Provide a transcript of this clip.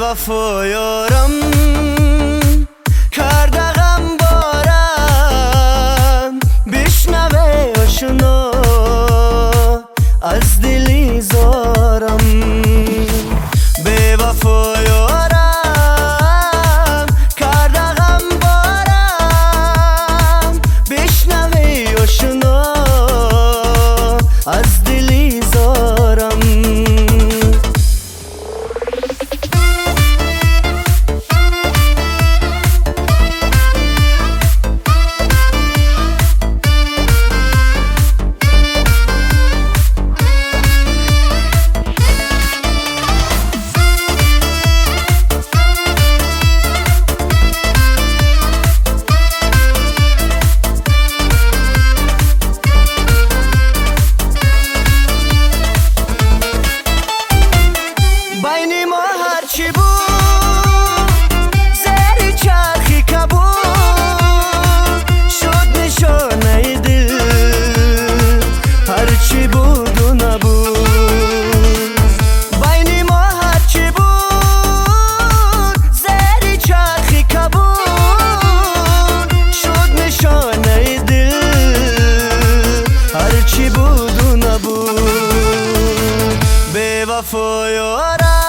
وفا یارم کرده غم بارم، بشنوه آشنا از دلی زارم. به وفا یارم کرده غم بارم، بشنوه آشنا از دلی زارم. بین ما هرچی بود زیر چرخی کبود، شد نشانه دل هرچی بود و نبود. بین ما هرچی بود زیر چرخی کبود، شد نشانه دل هرچی بود و نبود. به وفا یارم